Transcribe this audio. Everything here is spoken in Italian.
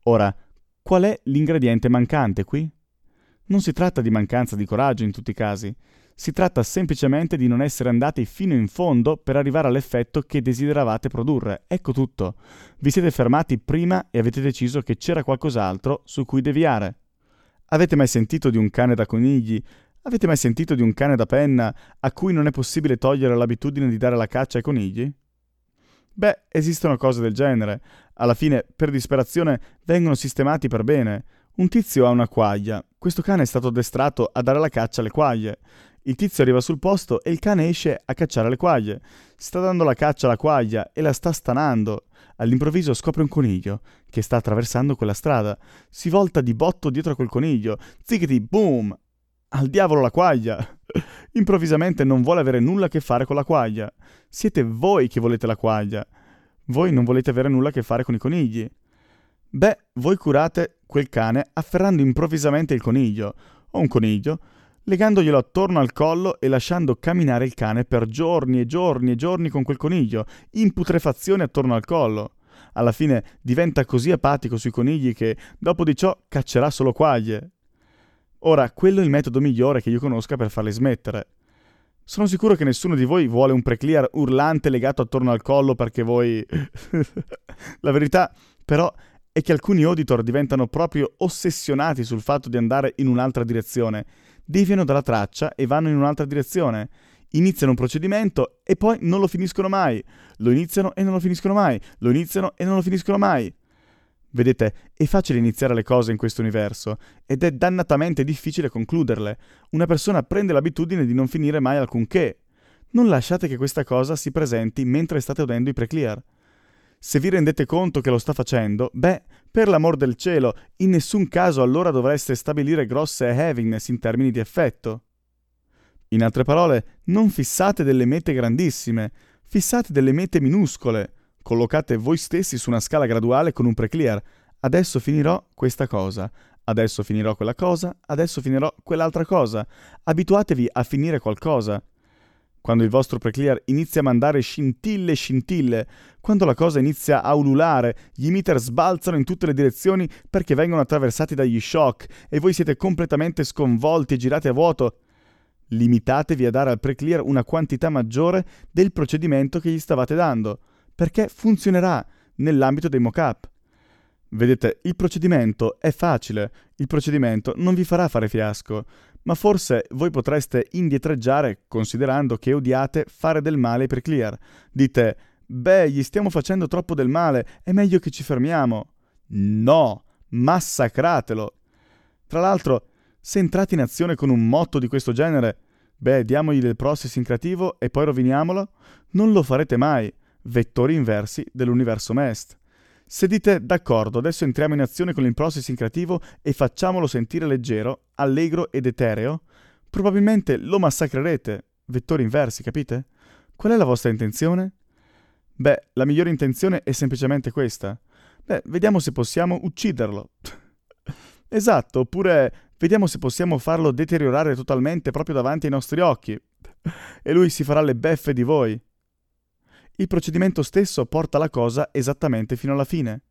Ora, qual è l'ingrediente mancante qui? Non si tratta di mancanza di coraggio in tutti i casi, si tratta semplicemente di non essere andati fino in fondo per arrivare all'effetto che desideravate produrre. Ecco tutto. Vi siete fermati prima e avete deciso che c'era qualcos'altro su cui deviare. Avete mai sentito di un cane da conigli? Avete mai sentito di un cane da penna a cui non è possibile togliere l'abitudine di dare la caccia ai conigli? Beh, esistono cose del genere. Alla fine, per disperazione, vengono sistemati per bene. Un tizio ha una quaglia. Questo cane è stato addestrato a dare la caccia alle quaglie. Il tizio arriva sul posto e il cane esce a cacciare le quaglie. Sta dando la caccia alla quaglia e la sta stanando. All'improvviso scopre un coniglio che sta attraversando quella strada. Si volta di botto dietro a quel coniglio. Ziggiti, boom! Al diavolo la quaglia! Improvvisamente non vuole avere nulla a che fare con la quaglia. Siete voi che volete la quaglia. Voi non volete avere nulla a che fare con i conigli. Beh, voi curate quel cane afferrando improvvisamente il coniglio, o un coniglio, legandoglielo attorno al collo e lasciando camminare il cane per giorni e giorni e giorni con quel coniglio, in putrefazione attorno al collo. Alla fine diventa così apatico sui conigli che, dopo di ciò, caccerà solo quaglie. Ora, quello è il metodo migliore che io conosca per farli smettere. Sono sicuro che nessuno di voi vuole un preclear urlante legato attorno al collo perché voi... La verità, però, è che alcuni auditor diventano proprio ossessionati sul fatto di andare in un'altra direzione. Deviano dalla traccia e vanno in un'altra direzione. Iniziano un procedimento e poi non lo finiscono mai. Lo iniziano e non lo finiscono mai. Lo iniziano e non lo finiscono mai. Vedete, è facile iniziare le cose in questo universo ed è dannatamente difficile concluderle. Una persona prende l'abitudine di non finire mai alcunché. Non lasciate che questa cosa si presenti mentre state udendo i preclear. Se vi rendete conto che lo sta facendo, beh, per l'amor del cielo, in nessun caso allora dovreste stabilire grosse heaviness in termini di effetto. In altre parole, non fissate delle mete grandissime, fissate delle mete minuscole. Collocate voi stessi su una scala graduale con un preclear. Adesso finirò questa cosa, adesso finirò quella cosa, adesso finirò quell'altra cosa. Abituatevi a finire qualcosa. Quando il vostro preclear inizia a mandare scintille, quando la cosa inizia a ululare, gli emitter sbalzano in tutte le direzioni perché vengono attraversati dagli shock e voi siete completamente sconvolti e girati a vuoto, limitatevi a dare al preclear una quantità maggiore del procedimento che gli stavate dando, perché funzionerà nell'ambito dei mock-up. Vedete, il procedimento è facile, il procedimento non vi farà fare fiasco, ma forse voi potreste indietreggiare considerando che odiate fare del male ai preclear. Dite, beh, gli stiamo facendo troppo del male, è meglio che ci fermiamo. No, massacratelo. Tra l'altro, se entrate in azione con un motto di questo genere, beh, diamogli del processing creativo e poi roviniamolo, non lo farete mai. Vettori inversi dell'universo MEST. Se dite, d'accordo, adesso entriamo in azione con il processing creativo e facciamolo sentire leggero, allegro ed etereo, probabilmente lo massacrerete. Vettori inversi, capite? Qual è la vostra intenzione? Beh, la migliore intenzione è semplicemente questa. Beh, vediamo se possiamo ucciderlo. Esatto, oppure vediamo se possiamo farlo deteriorare totalmente proprio davanti ai nostri occhi. E lui si farà le beffe di voi. Il procedimento stesso porta la cosa esattamente fino alla fine.